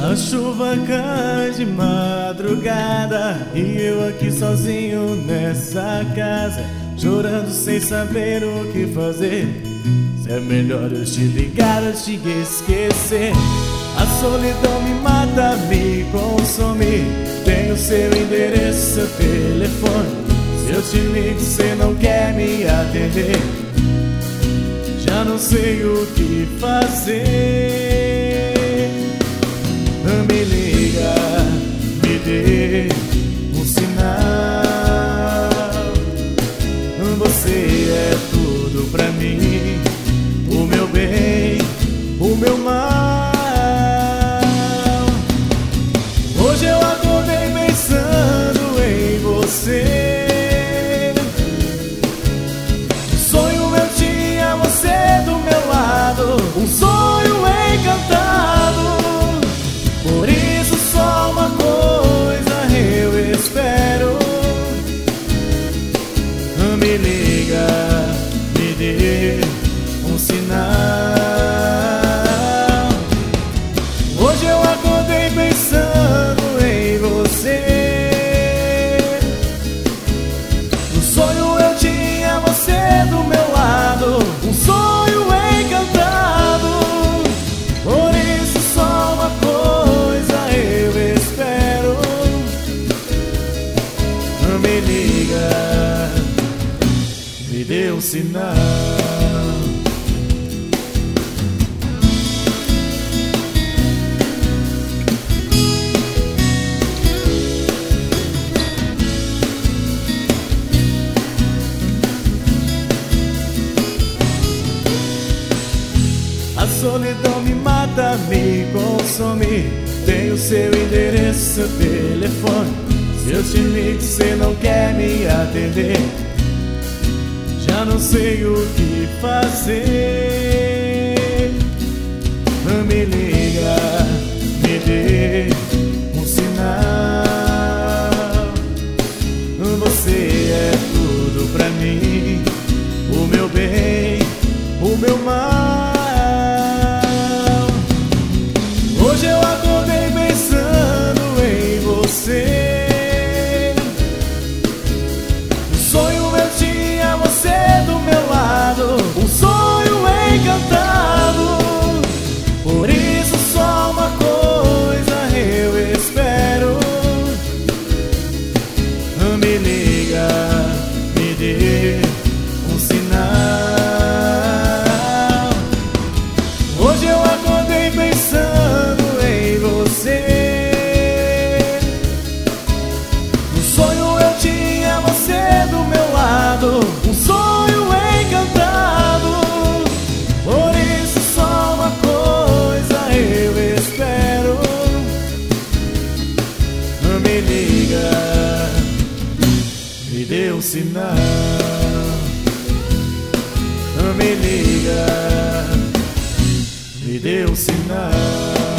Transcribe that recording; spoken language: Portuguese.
A chuva cai de madrugada e eu aqui sozinho nessa casa, chorando sem saber o que fazer. Se é melhor eu te ligar ou te esquecer. A solidão me mata, me consome. Tenho seu endereço, seu telefone. Se eu te ligo, você não quer me atender. Já não sei o que fazer. Me liga, me dê um sinal. Você é tudo pra mim, o meu bem, o meu mal. Hoje eu acordei pensando em você. Um sonho eu tinha você do meu lado, um sonho encantado. Por isso só uma coisa eu espero. Me liga, me dê um sinal. Hoje eu acordei pensando em você. Um sonho eu tinha você do meu lado, um sonho encantado. Por isso só uma coisa eu espero. Me liga, me dê um sinal. A solidão me mata, me consome. Tenho seu endereço, seu telefone. Se eu te ligo, você não quer me atender. Já não sei o que fazer. Me liga, me dê um sinal. Você é tudo pra mim, o meu bem, o meu mal. Hoje eu acordei pensando em você. Um sonho eu tinha você do meu lado, um sonho encantado. Por isso só uma coisa eu espero. Me liga, me dê um sinal. Hoje eu acordei pensando em você. Um sonho eu tinha você do meu lado, um sonho encantado. Por isso só uma coisa eu espero. Me liga, me dê um sinal. Me liga, me dê um sinal.